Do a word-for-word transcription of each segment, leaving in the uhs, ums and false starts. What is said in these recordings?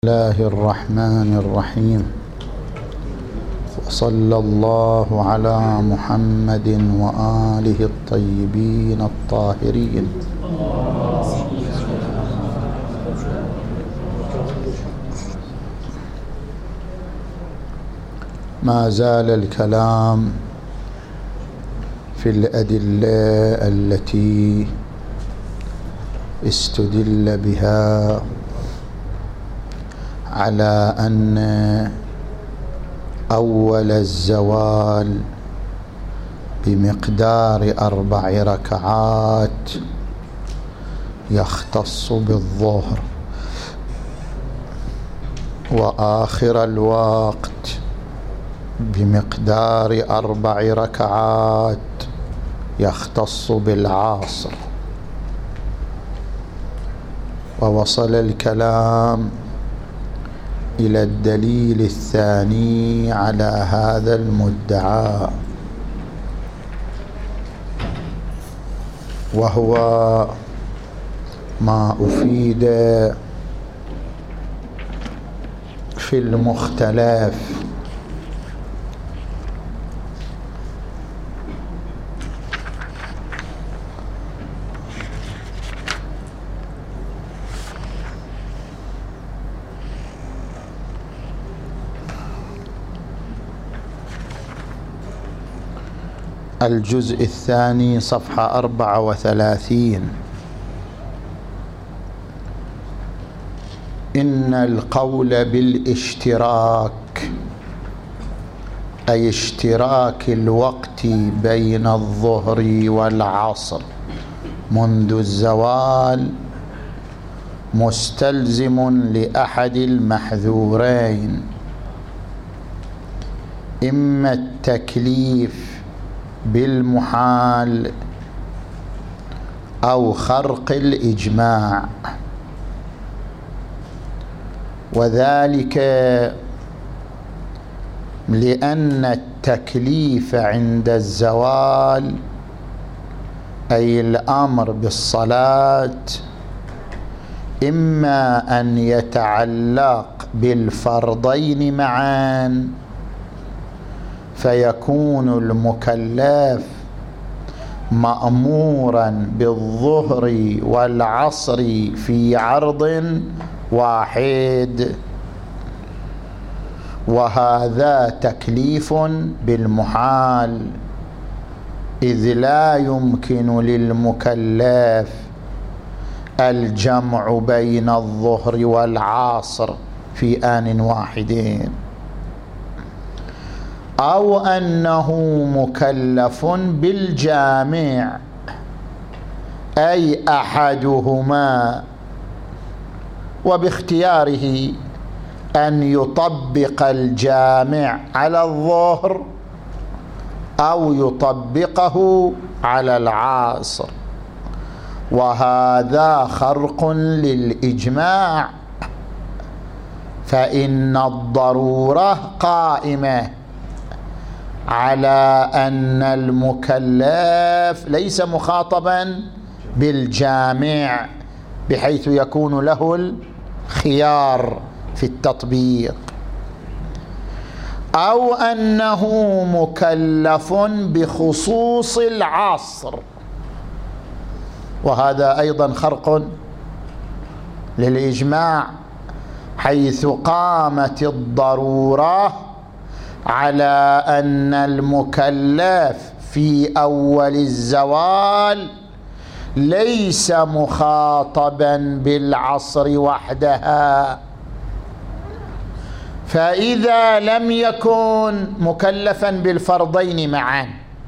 الله الرحمن الرحيم. وصلى الله على محمد وآله الطيبين الطاهرين. ما زال الكلام في الأدلة التي استدل بها على أن أول الزوال بمقدار أربع ركعات يختص بالظهر، وآخر الوقت بمقدار أربع ركعات يختص بالعصر. ووصل الكلام إلى الدليل الثاني على هذا المدعى، وهو ما أفيد في المختلف الجزء الثاني صفحة أربعة وثلاثين. إن القول بالاشتراك، أي اشتراك الوقت بين الظهر والعصر منذ الزوال، مستلزم لأحد المحذورين: إما التكليف بالمحال أو خرق الإجماع. وذلك لأن التكليف عند الزوال، أي الأمر بالصلاة، إما أن يتعلق بالفرضين معا فيكون المكلف مأمورا بالظهر والعصر في عرض واحد، وهذا تكليف بالمحال، إذ لا يمكن للمكلف الجمع بين الظهر والعصر في آن واحد، أو أنه مكلف بالجامع، أي أحدهما، وباختياره أن يطبق الجامع على الظهر أو يطبقه على العصر، وهذا خرق للإجماع، فإن الضرورة قائمة على أن المكلف ليس مخاطبا بالجامع بحيث يكون له الخيار في التطبيق، أو أنه مكلف بخصوص العصر، وهذا أيضا خرق للإجماع، حيث قامت الضرورة على أن المكلف في أول الزوال ليس مخاطبا بالعصر وحدها، فإذا لم يكن مكلفا بالفرضين معا،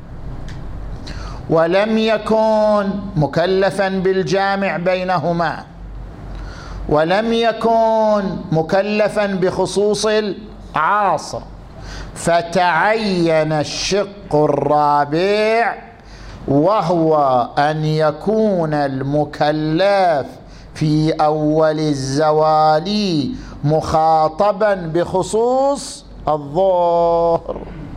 ولم يكن مكلفا بالجامع بينهما، ولم يكن مكلفا بخصوص العصر، فتعين الشق الرابع، وهو أن يكون المكلف في أول الزوال مخاطبا بخصوص الظهر،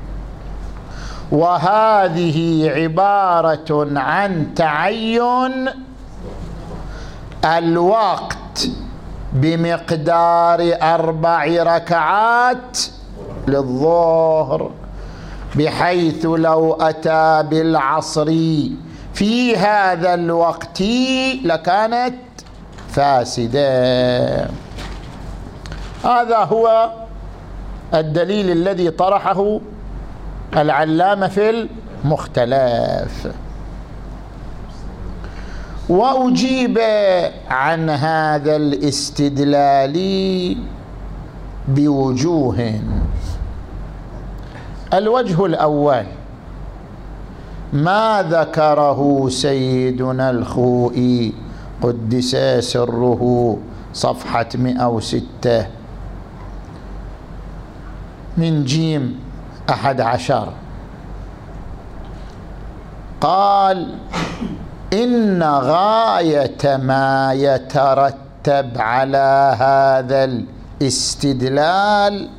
وهذه عبارة عن تعين الوقت بمقدار أربع ركعات للظهر، بحيث لو أتى بالعصر في هذا الوقت لكانت فاسدة. هذا هو الدليل الذي طرحه العلامة في المختلف. وأجيب عن هذا الاستدلال بوجوه. الوجه الأول ما ذكره سيدنا الخوئي قدس سره صفحة مئة وستة من جيم أحد عشر، قال إن غاية ما يترتب على هذا الاستدلال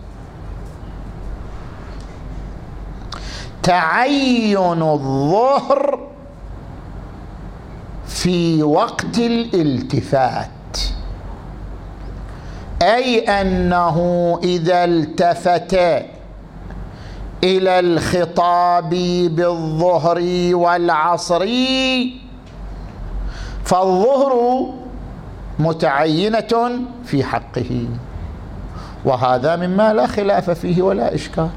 تعين الظهر في وقت الالتفات، أي أنه إذا التفت إلى الخطاب بالظهر والعصر فالظهر متعينة في حقه، وهذا مما لا خلاف فيه ولا إشكال،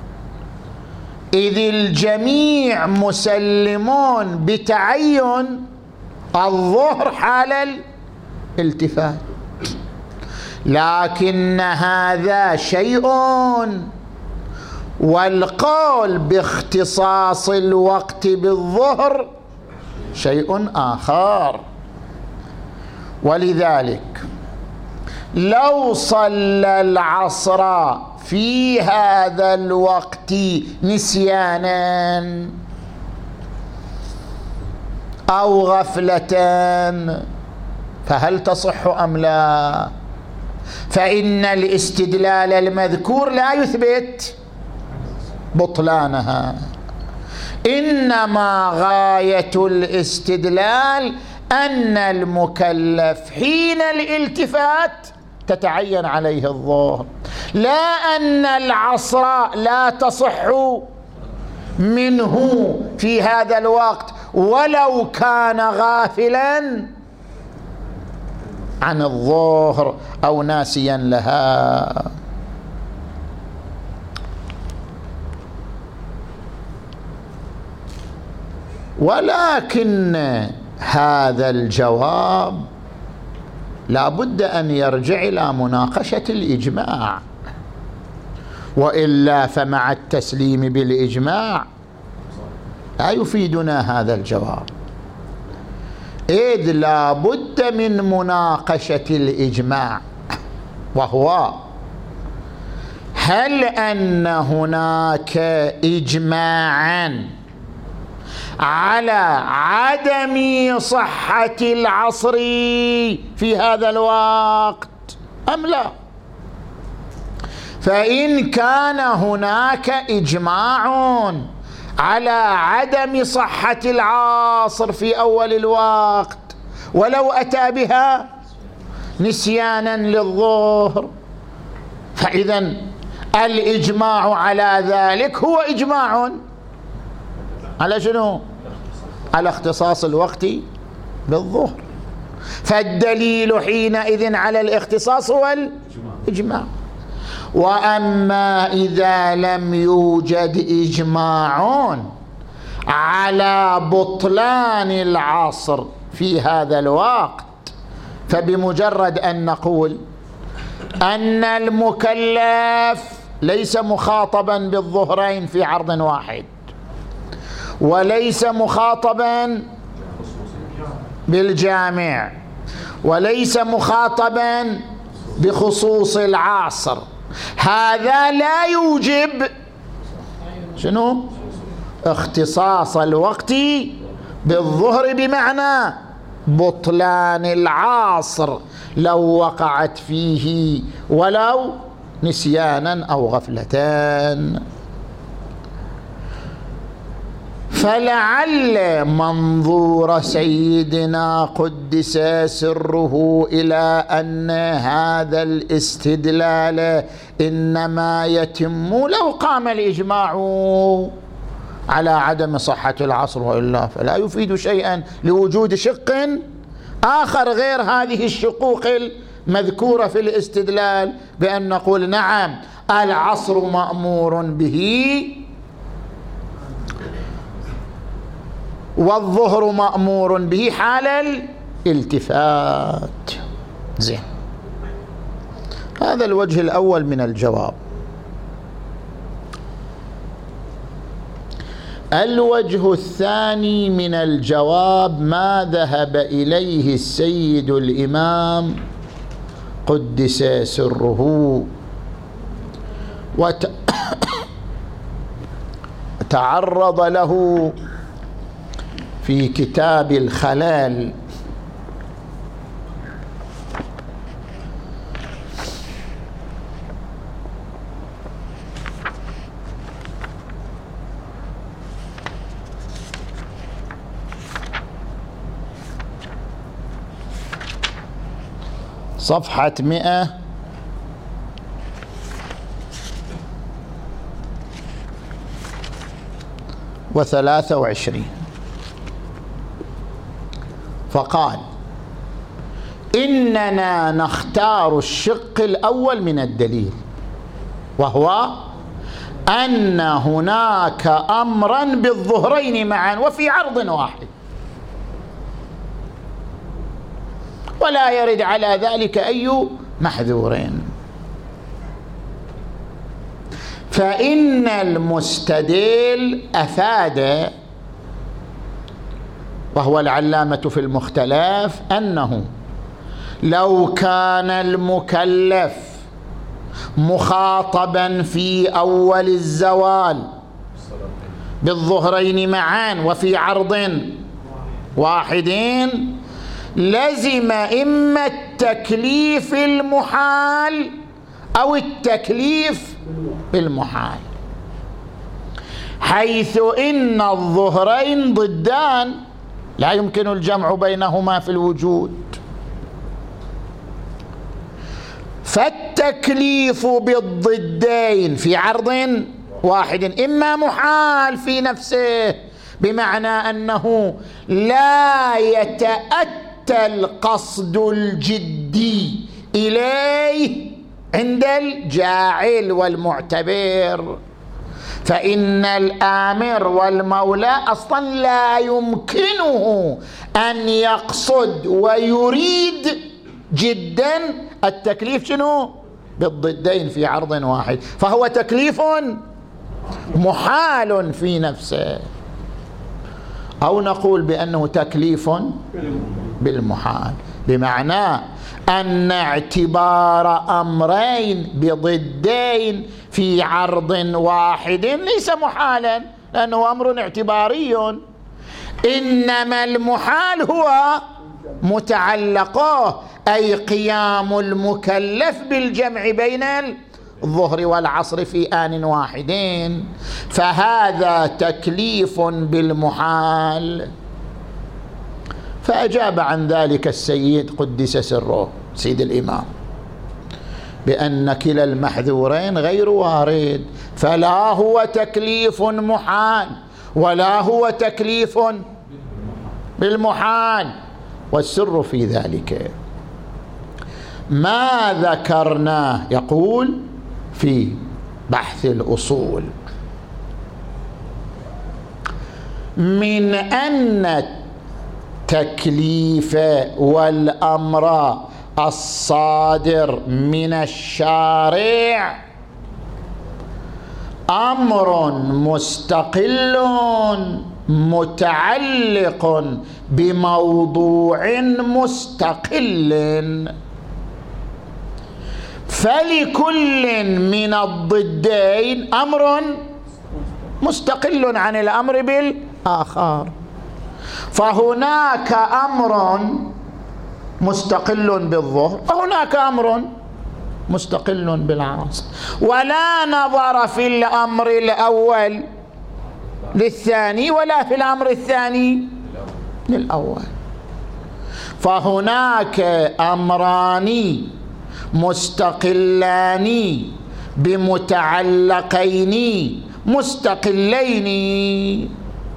إذ الجميع مسلمون بتعين الظهر حال الالتفات. لكن هذا شيء والقول باختصاص الوقت بالظهر شيء آخر. ولذلك لو صلى العصر في هذا الوقت نسيانا أو غفلة فهل تصح أم لا؟ فإن الاستدلال المذكور لا يثبت بطلانها، إنما غاية الاستدلال أن المكلف حين الالتفات تتعين عليه الظهر، لا أن العصر لا تصح منه في هذا الوقت ولو كان غافلا عن الظهر أو ناسيا لها. ولكن هذا الجواب لا بد أن يرجع إلى مناقشة الإجماع، وإلا فمع التسليم بالإجماع لا يفيدنا هذا الجواب، إذ لا بد من مناقشة الإجماع، وهو هل أن هناك إجماعا على عدم صحة العصر في هذا الوقت أم لا؟ فإن كان هناك إجماع على عدم صحة العصر في أول الوقت ولو أتى بها نسيانا للظهر، فإذا الإجماع على ذلك هو إجماع على شنو؟ على اختصاص الوقت بالظهر، فالدليل حينئذ على الاختصاص هو الإجماع. وأما إذا لم يوجد إجماع على بطلان العصر في هذا الوقت، فبمجرد أن نقول أن المكلف ليس مخاطبا بالظهرين في عرض واحد، وليس مخاطبا بالجامع، وليس مخاطبا بخصوص العصر، هذا لا يوجب شنو؟ اختصاص الوقت بالظهر، بمعنى بطلان العصر لو وقعت فيه ولو نسيانا أو غفلتان. فلعل منظور سيدنا قدس سره إلى أن هذا الاستدلال إنما يتم لو قام الإجماع على عدم صحة العصر، وإلا فلا يفيد شيئا لوجود شق آخر غير هذه الشقوق المذكورة في الاستدلال، بأن نقول نعم العصر مأمور به والظهر مأمور به حال الالتفات. زين، هذا الوجه الأول من الجواب. الوجه الثاني من الجواب ما ذهب إليه السيد الإمام قدس سره وتعرض له في كتاب الخلال. صفحة مئة وثلاثة وعشرين، فقال إننا نختار الشق الأول من الدليل، وهو أن هناك أمرا بالظهرين معا وفي عرض واحد، ولا يرد على ذلك أي محذورين. فإن المستدل أفاد، وهو العلامة في المختلف، أنه لو كان المكلف مخاطبا في أول الزوال بالظهرين معا وفي عرض واحدين لزم إما التكليف المحال أو التكليف بالمحال، حيث إن الظهرين ضدان لا يمكن الجمع بينهما في الوجود، فالتكليف بالضدين في عرض واحد إما محال في نفسه، بمعنى أنه لا يتأتى القصد الجدي إليه عند الجاعل والمعتبر، فإن الآمر والمولى أصلا لا يمكنه أن يقصد ويريد جدا التكليف شنو؟ بالضدين في عرض واحد، فهو تكليف محال في نفسه، أو نقول بأنه تكليف بالمحال، بمعنى أن اعتبار أمرين بضدين في عرض واحد ليس محالا، لأنه أمر اعتباري، إنما المحال هو متعلقه، أي قيام المكلف بالجمع بين الظهر والعصر في آن واحدين، فهذا تكليف بالمحال. فأجاب عن ذلك السيد قدس سره سيد الإمام بأن كلا المحذورين غير وارد، فلا هو تكليف محال ولا هو تكليف بالمحال، والسر في ذلك ما ذكرناه، يقول في بحث الأصول، من أن التكليف والأمر الصادر من الشارع أمر مستقل متعلق بموضوع مستقل، فلكل من الضدين أمر مستقل عن الأمر بالآخر، فهناك أمر مستقل بالظهر وهناك أمر مستقل بالعصر، ولا نظر في الأمر الأول للثاني ولا في الأمر الثاني للأول. فهناك أمران مستقلان بمتعلقين مستقلين،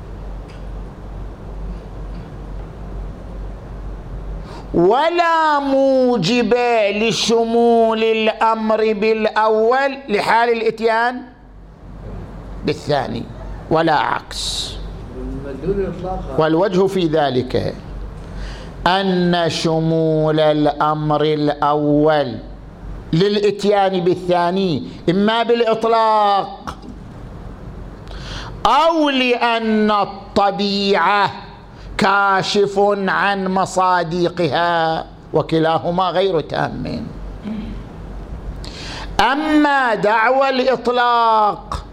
ولا موجب لشمول الأمر بالأول لحال الإتيان بالثاني ولا عكس. والوجه في ذلك أن شمول الأمر الأول للإتيان بالثاني إما بالإطلاق أو لأن الطبيعة كاشف عن مصادقها، وكلاهما غير تام. أما دعوى الإطلاق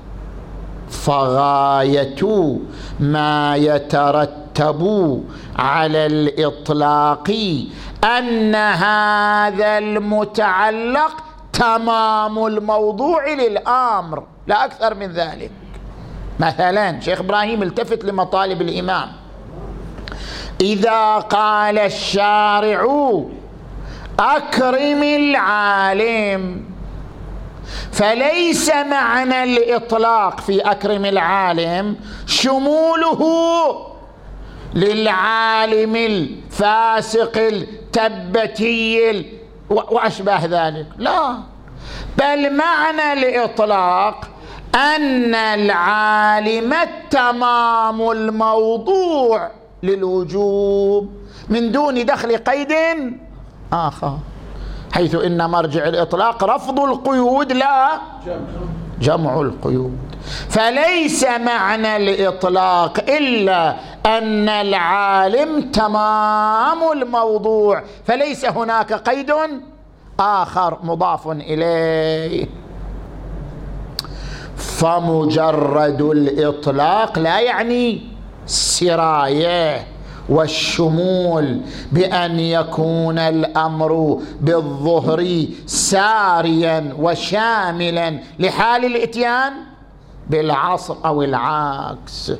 فغاية ما يترتب على الإطلاق أن هذا المتعلق تمام الموضوع للأمر، لا أكثر من ذلك. مثلا شيخ إبراهيم التفت لمطالب الإمام. إذا قال الشارع أكرم العالم، فليس معنى الإطلاق في أكرم العالم شموله للعالم الفاسق التبتي وأشباه ذلك، لا، بل معنى الإطلاق أن العالم تمام الموضوع للوجوب من دون دخل قيد آخر، حيث إن مرجع الإطلاق رفض القيود لا جمع القيود. فليس معنى الإطلاق إلا أن العالم تمام الموضوع، فليس هناك قيد آخر مضاف إليه. فمجرد الإطلاق لا يعني السراية والشمول بأن يكون الأمر بالظهر ساريا وشاملا لحال الإتيان بالعصر أو العكس،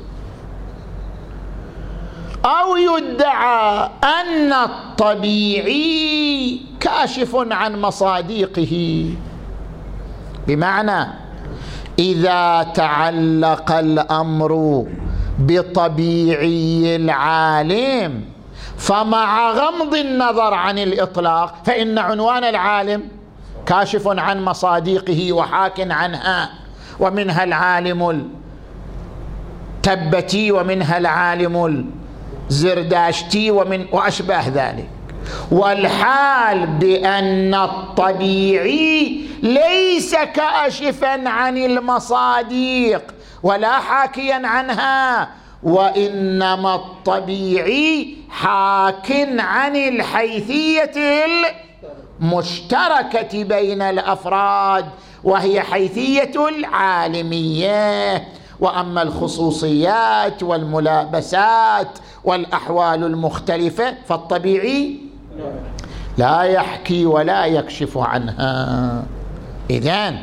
أو يدعى أن الطبيعي كاشف عن مصادقه، بمعنى إذا تعلق الأمر بطبيعي العالم فمع غمض النظر عن الإطلاق فإن عنوان العالم كاشف عن مصادقه وحاك عنها، ومنها العالم التبتي ومنها العالم الزرداشتي ومن وأشباه ذلك. والحال بأن الطبيعي ليس كاشفا عن المصادق ولا حاكيا عنها، وإنما الطبيعي حاك عن الحيثية المشتركة بين الأفراد، وهي حيثية العالمية. وأما الخصوصيات والملابسات والأحوال المختلفة فالطبيعي لا يحكي ولا يكشف عنها. إذن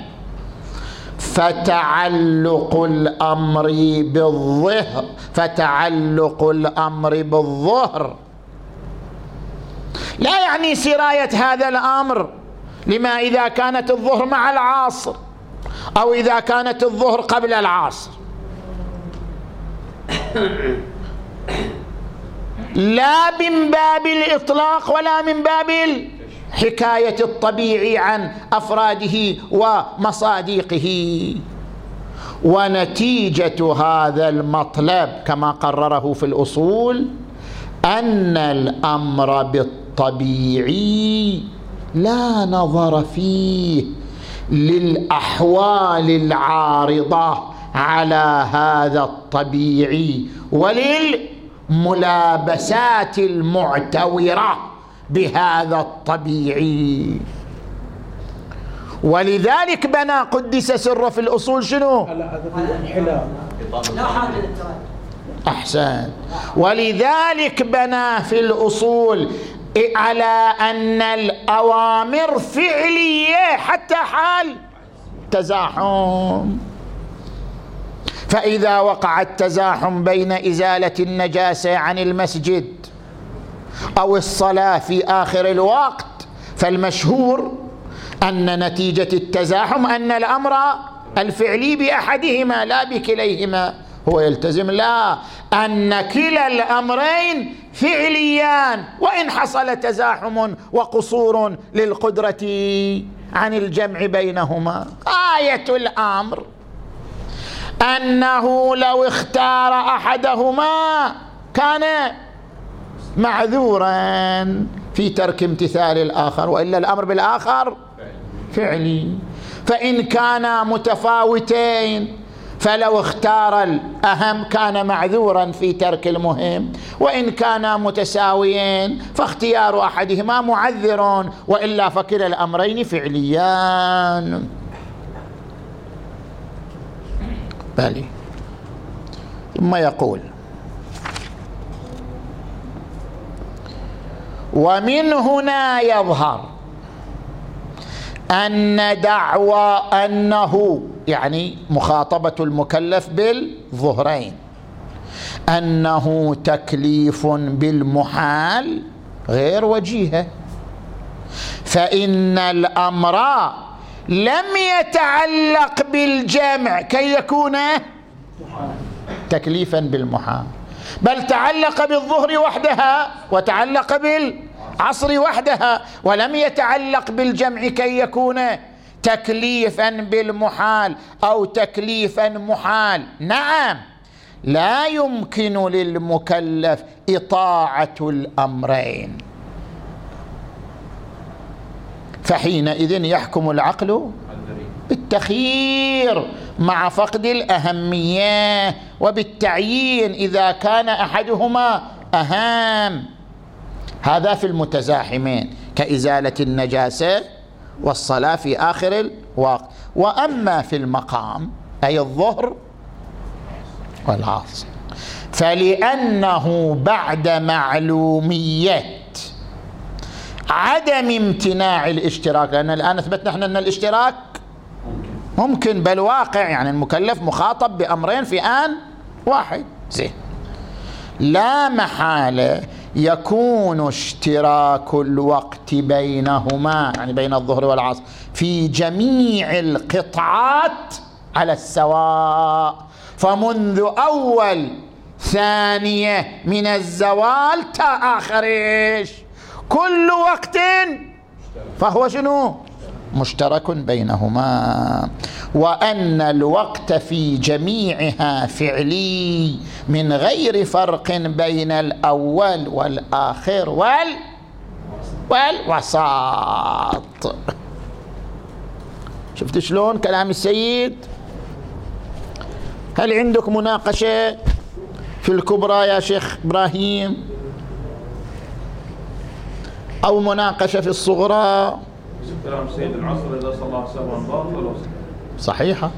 فتعلق الأمر بالظهر فتعلق الأمر بالظهر لا يعني سراية هذا الأمر لما إذا كانت الظهر مع العصر أو إذا كانت الظهر قبل العصر، لا من باب الإطلاق ولا من باب حكاية الطبيعي عن أفراده ومصادقه. ونتيجة هذا المطلب كما قرره في الأصول أن الأمر بالطبيعي لا نظر فيه للأحوال العارضة على هذا الطبيعي وللملابسات المعتورة بهذا الطبيعي. ولذلك بنى قدس سره في الأصول شنو؟ لا حاجة للتراجع. أحسن. ولذلك بنى في الأصول على أن الأوامر فعلية حتى حال تزاحم، فإذا وقع التزاحم بين إزالة النجاسة عن المسجد أو الصلاة في آخر الوقت، فالمشهور أن نتيجة التزاحم أن الأمر الفعلي بأحدهما لا بكليهما. هو يلتزم لا، أن كلا الأمرين فعليان، وإن حصل تزاحم وقصور للقدرة عن الجمع بينهما. آية الأمر أنه لو اختار أحدهما كان معذورا في ترك امتثال الآخر، وإلا الأمر بالآخر فعلي. فإن كانا متفاوتين فلو اختار الأهم كان معذورا في ترك المهم، وإن كانا متساويين فاختيار أحدهما معذر، وإلا فكلا الأمرين فعليان. بالي. ثم يقول: ومن هنا يظهر أن دعوى أنه، يعني مخاطبة المكلف بالظهرين، أنه تكليف بالمحال غير وجيهة، فإن الأمر لم يتعلق بالجمع كي يكون تكليفا بالمحال، بل تعلق بالظهر وحدها وتعلق بالعصر وحدها، ولم يتعلق بالجمع كي يكون تكليفا بالمحال أو تكليفا محال. نعم، لا يمكن للمكلف إطاعة الأمرين، فحينئذ يحكم العقل بالتخيير مع فقد الأهمية، وبالتعيين إذا كان أحدهما أهم. هذا في المتزاحمين كإزالة النجاسة والصلاة في آخر الوقت. وأما في المقام أي الظهر والعصر، فلأنه بعد معلومية عدم امتناع الاشتراك، لأن الآن أثبتنا احنا أن الاشتراك ممكن بل واقع، يعني المكلف مخاطب بأمرين في آن واحد، زين، لا محالة يكون اشتراك الوقت بينهما، يعني بين الظهر والعصر، في جميع القطعات على السواء، فمنذ أول ثانية من الزوال تا آخر إيش كل وقت فهو شنو؟ مشترك بينهما، وأن الوقت في جميعها فعلي من غير فرق بين الأول والآخر وال والوسط. شفت شلون كلام السيد؟ هل عندك مناقشة في الكبرى يا شيخ إبراهيم، أو مناقشة في الصغرى؟ كلام سيد العصر إذا صلى سواء باطل صحيحة.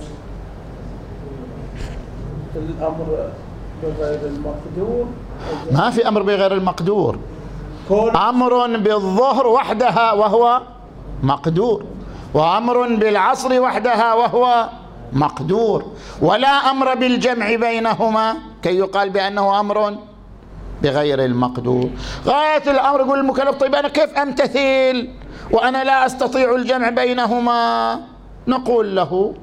الأمر بغير المقدور، ما في أمر بغير المقدور، أمر بالظهر وحدها وهو مقدور، وأمر بالعصر وحدها وهو مقدور، ولا أمر بالجمع بينهما كي يقال بأنه أمر بغير المقدور. غاية الأمر يقول المكلف: طيب أنا كيف أمتثل وأنا لا أستطيع الجمع بينهما؟ نقول له: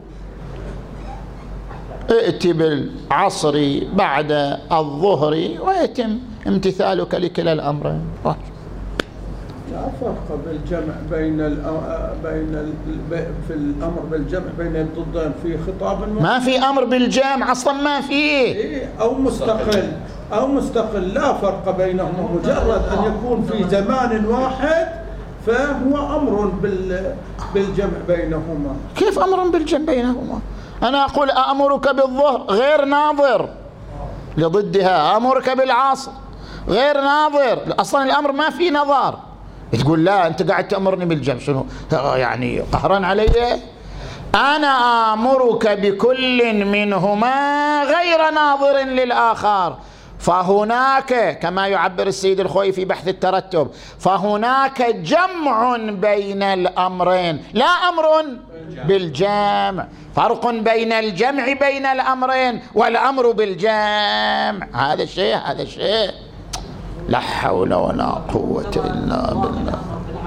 ائت بالعصر بعد الظهر ويتم امتثالك لكلا الأمرين. لا فرق بالجمع بين ال بين ال في الأمر بالجمع بين الضدين في خطاب، ما في أمر بالجمع أصلا، ما فيه، أو مستقل أو مستقل لا فرق بينهما، مجرد أن يكون في زمان واحد فهو أمر بالجمع بينهما. كيف أمر بالجمع بينهما؟ أنا أقول أأمرك بالظهر غير ناظر لضدها، أمرك بالعصر غير ناظر، أصلا الأمر ما في نظر. تقول لا أنت قاعد تأمرني بالجمع، شنو يعني قهرا علي؟ أنا آمرك بكل منهما غير ناظر للآخر، فهناك كما يعبر السيد الخوئي في بحث الترتب، فهناك جمع بين الأمرين لا أمر بالجمع، فرق بين الجمع بين الأمرين والأمر بالجمع. هذا الشيء هذا الشيء لا حول ولا قوة إلا بالله.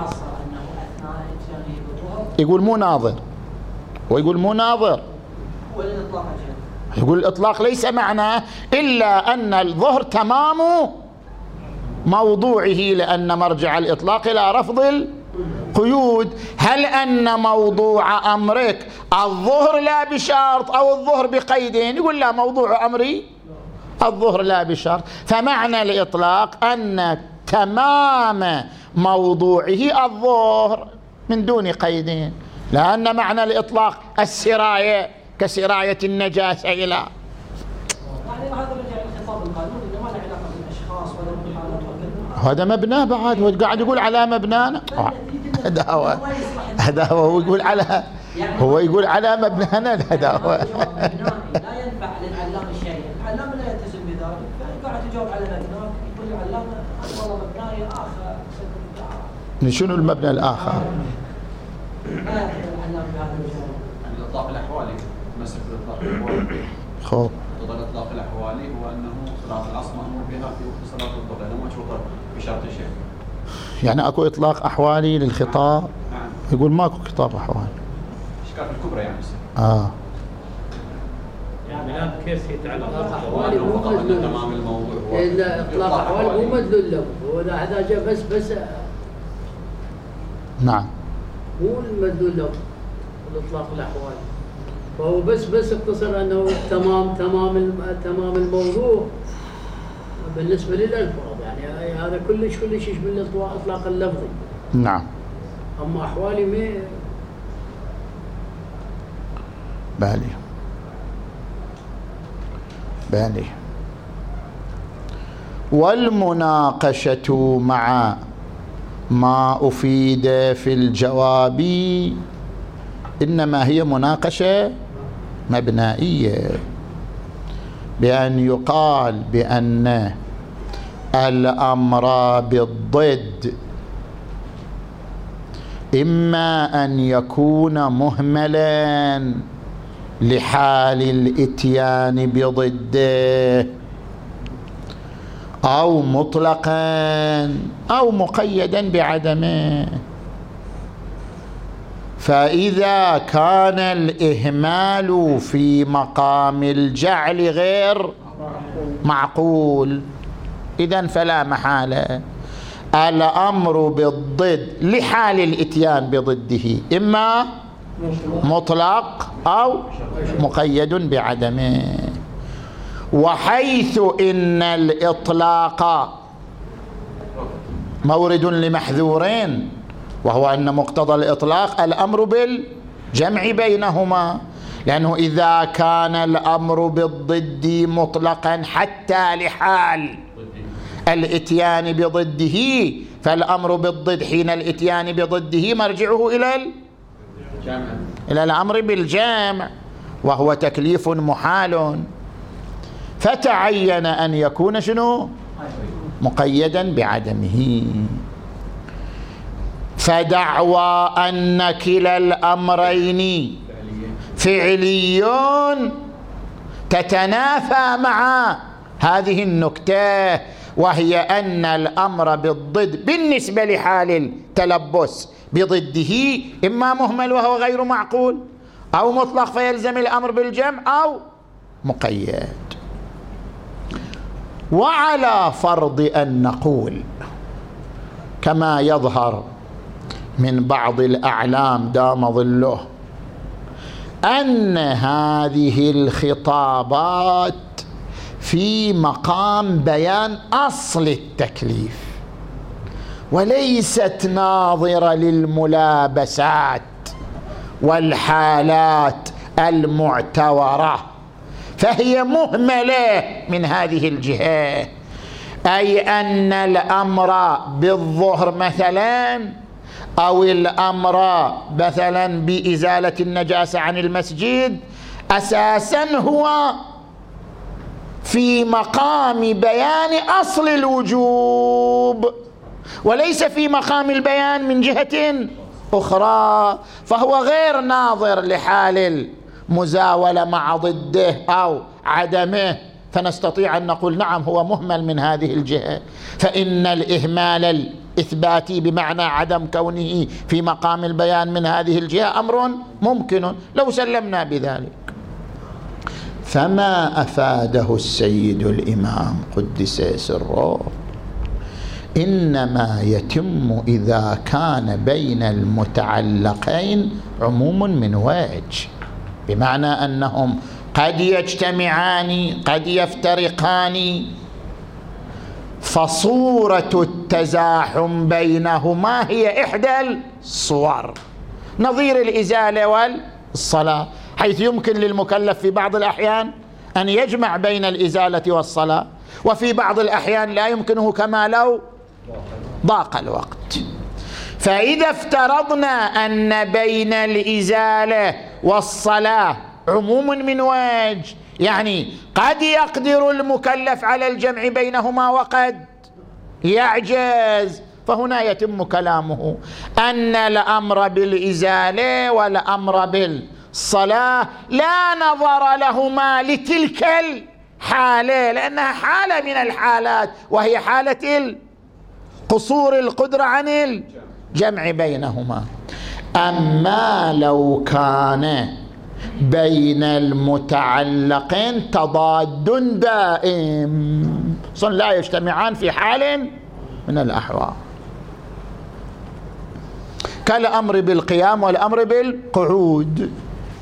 يقول مو ناظر، ويقول مو ناظر، يقول الإطلاق ليس معناه إلا أن الظهر تمام موضوعه، لأن مرجع الإطلاق إلى رفض القيود. هل أن موضوع أمرك الظهر لا بشرط أو الظهر بقيدين؟ يقول لا، موضوع أمري الظهر لا بشرط. فمعنى الإطلاق أن تمام موضوعه الظهر من دون قيدين، لأن معنى الإطلاق السراية كسراية النجاسة إلى يعني هذا رجع للخطاب القانوني إنه ما له علاقة بالأشخاص ولا بالحالات. هذا مبناه بعد، هو قاعد يقول على مبنانا. هذا هو هذا هو يقول على هو يقول على مبنانا. هذا هو لا ينفع للعلام الشيء، العلام لا يلتزم بذلك، فقاعد تجاوب على مبناك يقول العلام والله مبناي آخر. شنو المبنى الآخر؟ ما يدخل العلام بهذا الجانب. الإطلاق الأحوالي، مسك الإطلاق الأحوالي. خب ضد الإطلاق الأحوالي هو أنه صلاة العصر مأمور بها في وقت صلاة الظهر، لأنه مشروطة بشرط شيء. يعني أكو إطلاق أحوالي للخطاب؟ نعم. يقول ماكو خطاب أحوالي. إشكال الكبرى يعني. آه. يعني الآن كيف يتعلق أحوالي هو فقط أن تمام الموضوع هو إلا إطلاق أحوالي هو مدلول له، وإذا هذا جاء بس بس نعم مو المدلول له الإطلاق الأحوالي، فهو بس بس اقتصر أنه تمام تمام تمام الموضوع بالنسبة للألفاظ، يعني هذا كلش كلش يشمل الإطلاق اللفظي. نعم. أما أحوالي ما بالي بالي. والمناقشة مع ما أفيد في الجواب إنما هي مناقشة مبنائية، بأن يقال بأن الأمر بالضد إما أن يكون مهملا لحال الإتيان بضده، أو مطلقا أو مقيدا بعدمه. فإذا كان الإهمال في مقام الجعل غير معقول، إذن فلا محالة الأمر بالضد لحال الإتيان بضده إما مطلق أو مقيد بعدمه. وحيث إن الإطلاق مورد لمحذورين، وهو أن مقتضى الإطلاق الأمر بالجمع بينهما، لأنه إذا كان الأمر بالضد مطلقا حتى لحال الإتيان بضده، فالأمر بالضد حين الإتيان بضده مرجعه إلى الجامع، إلى الأمر بالجامع، وهو تكليف محال. فتعين أن يكون شنو؟ مقيدا بعدمه. فدعوى أن كلا الأمرين فعليون تتنافى مع هذه النكتة، وهي أن الأمر بالضد بالنسبة لحال التلبس بضده إما مهمل وهو غير معقول، أو مطلق فيلزم الأمر بالجمع، أو مقيد. وعلى فرض أن نقول كما يظهر من بعض الأعلام دام ظله أن هذه الخطابات في مقام بيان أصل التكليف وليست ناظرة للملابسات والحالات المعتورة، فهي مهملة من هذه الجهة، أي أن الأمر بالظهر مثلا أو الأمر مثلا بإزالة النجاسة عن المسجد أساسا هو في مقام بيان أصل الوجوب وليس في مقام البيان من جهة أخرى، فهو غير ناظر لحال المزاولة مع ضده أو عدمه، فنستطيع أن نقول نعم هو مهمل من هذه الجهة، فإن الإهمال الإثباتي بمعنى عدم كونه في مقام البيان من هذه الجهة أمر ممكن لو سلمنا بذلك. فما أفاده السيد الإمام قدس سره إنما يتم إذا كان بين المتعلقين عموم من وجه، بمعنى أنهم قد يجتمعان قد يفترقان، فصورة التزاحم بينهما هي إحدى الصور، نظير الإزالة والصلاة، حيث يمكن للمكلف في بعض الأحيان أن يجمع بين الإزالة والصلاة، وفي بعض الأحيان لا يمكنه كما لو ضاق الوقت. فإذا افترضنا أن بين الإزالة والصلاة عموم من وجه، يعني قد يقدر المكلف على الجمع بينهما وقد يعجز، فهنا يتم كلامه أن الأمر بالإزالة والأمر بالصلاة لا نظر لهما لتلك الحالة، لأنها حالة من الحالات وهي حالة قصور القدرة عن الجمع بينهما. أما لو كان بين المتعلقين تضاد دائم صن لا يجتمعان في حال من الأحوال، كالأمر بالقيام والأمر بالقعود،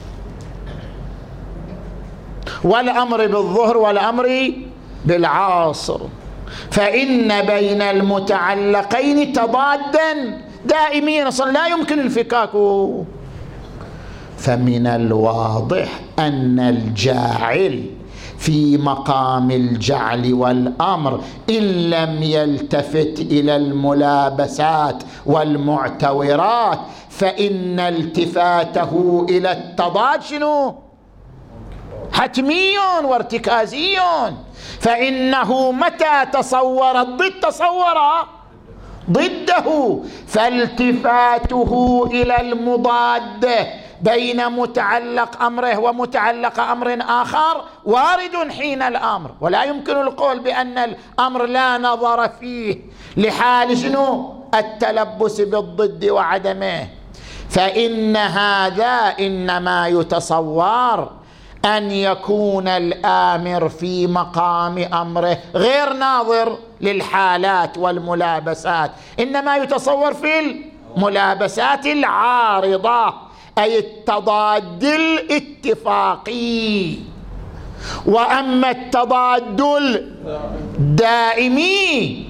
والأمر بالظهر والأمر بالعصر، فإن بين المتعلقين تضادا دائمين أصلا لا يمكن الفكاك. فمن الواضح أن الجاعل في مقام الجعل والأمر إن لم يلتفت إلى الملابسات والمعتورات فإن التفاته إلى التضاد شنو؟ حتمي وارتكازي، فإنه متى تصور الضد تصور ضده، فالتفاته إلى المضاد بين متعلق أمره ومتعلق أمر آخر وارد حين الأمر، ولا يمكن القول بأن الأمر لا نظر فيه لحال شنو؟ التلبس بالضد وعدمه، فإن هذا إنما يتصور أن يكون الآمر في مقام أمره غير ناظر للحالات والملابسات، إنما يتصور في الملابسات العارضة أي التضاد الاتفاقي. وأما التضاد الدائمي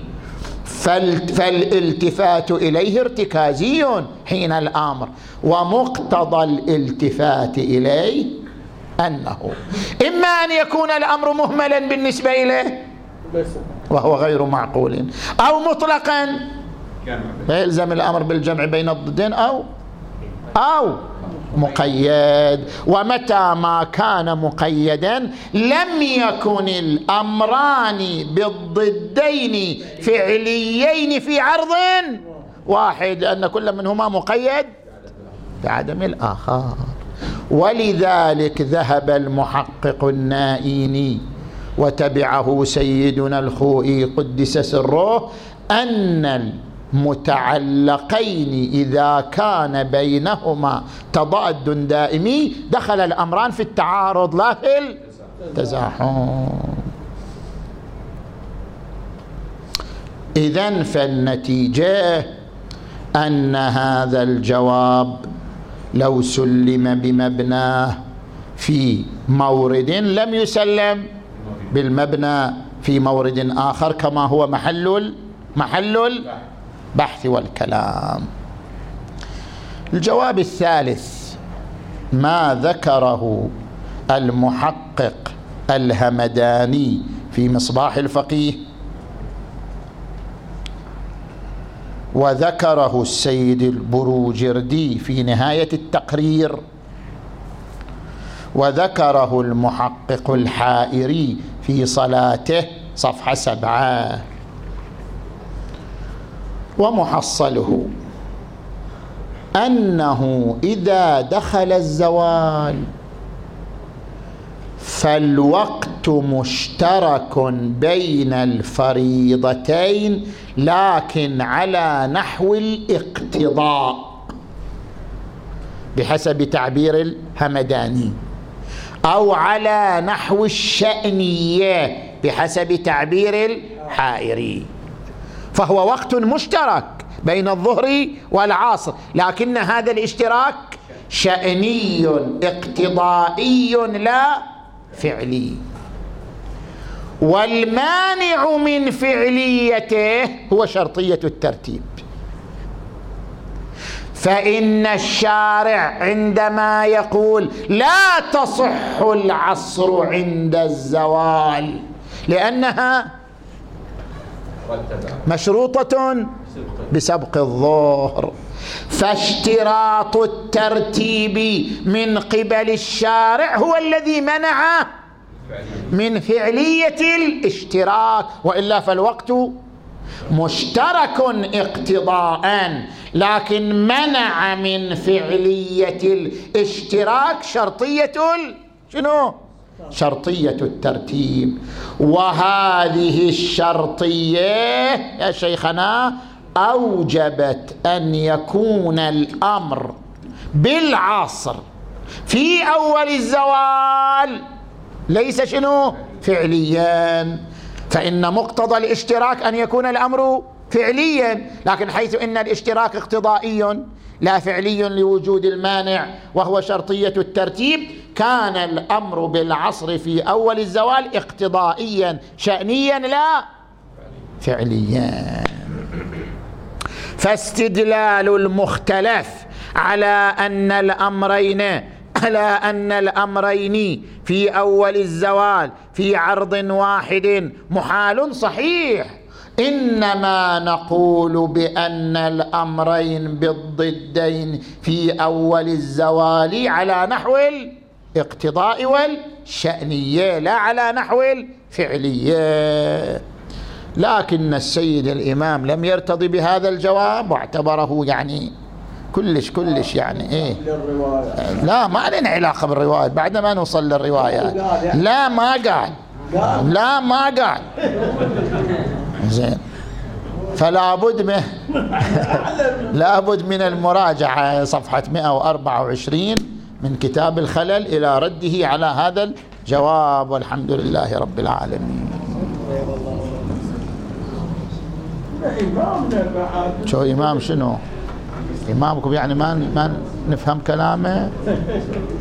فالالتفات إليه ارتكازي حين الأمر، ومقتضى الالتفات إليه أنه إما أن يكون الأمر مهملا بالنسبة إليه وهو غير معقول، أو مطلقا فيلزم الأمر بالجمع بين الضدين، أو أو مقيد. ومتى ما كان مقيدا لم يكن الأمران بالضدين فعليين في عرض واحد، لأن كل منهما مقيد بعدم الآخر. ولذلك ذهب المحقق النائيني وتبعه سيدنا الخوئي قدس سره أن المتعلقين إذا كان بينهما تضاد دائمي دخل الأمران في التعارض لا في التزاحم. إذن فالنتيجة أن هذا الجواب لو سلم بمبناه في مورد لم يسلم بالمبنى في مورد آخر كما هو محل محل البحث والكلام. الجواب الثالث ما ذكره المحقق الهمداني في مصباح الفقيه، وذكره السيد البروجردي في نهاية التقرير، وذكره المحقق الحائري في صلاته صفحة سبعة. ومحصله أنه إذا دخل الزوال فالوقت مشترك بين الفريضتين لكن على نحو الاقتضاء بحسب تعبير الهمداني، أو على نحو الشأنية بحسب تعبير الحائري. فهو وقت مشترك بين الظهر والعصر، لكن هذا الاشتراك شأني اقتضائي لا فعلي. والمانع من فعليته هو شرطية الترتيب. فإن الشارع عندما يقول لا تصح العصر عند الزوال لأنها مشروطة بسبق الظهر، فاشتراط الترتيب من قبل الشارع هو الذي منع من فعلية الاشتراك، وإلا فالوقت مشترك اقتضاء لكن منع من فعلية الاشتراك شرطية شنو؟ شرطية الترتيب. وهذه الشرطية يا شيخنا أوجبت أن يكون الأمر بالعصر في أول الزوال ليس شنو؟ فعليا. فإن مقتضى الاشتراك أن يكون الأمر فعليا، لكن حيث إن الاشتراك اقتضائي لا فعلي لوجود المانع وهو شرطية الترتيب، كان الأمر بالعصر في أول الزوال اقتضائيا شأنيا لا فعليا. فاستدلال المختلف على أن الأمرين على أن الأمرين في أول الزوال في عرض واحد محال صحيح، إنما نقول بأن الأمرين بالضدين في أول الزوال على نحو الاقتضاء والشأنية لا على نحو الفعلية. لكن السيد الإمام لم يرتضي بهذا الجواب واعتبره يعني كلش كلش يعني ايه لا ما لنا علاقة بالرواية بعد ما نوصل للروايات. لا ما قال لا ما قال زين. فلا بد من لا بد من المراجعة صفحة مئة وأربعة وعشرين من كتاب الخلل إلى رده على هذا الجواب. والحمد لله رب العالمين. شو إمام شنو؟ إمامكم يعني ما ما نفهم كلامه؟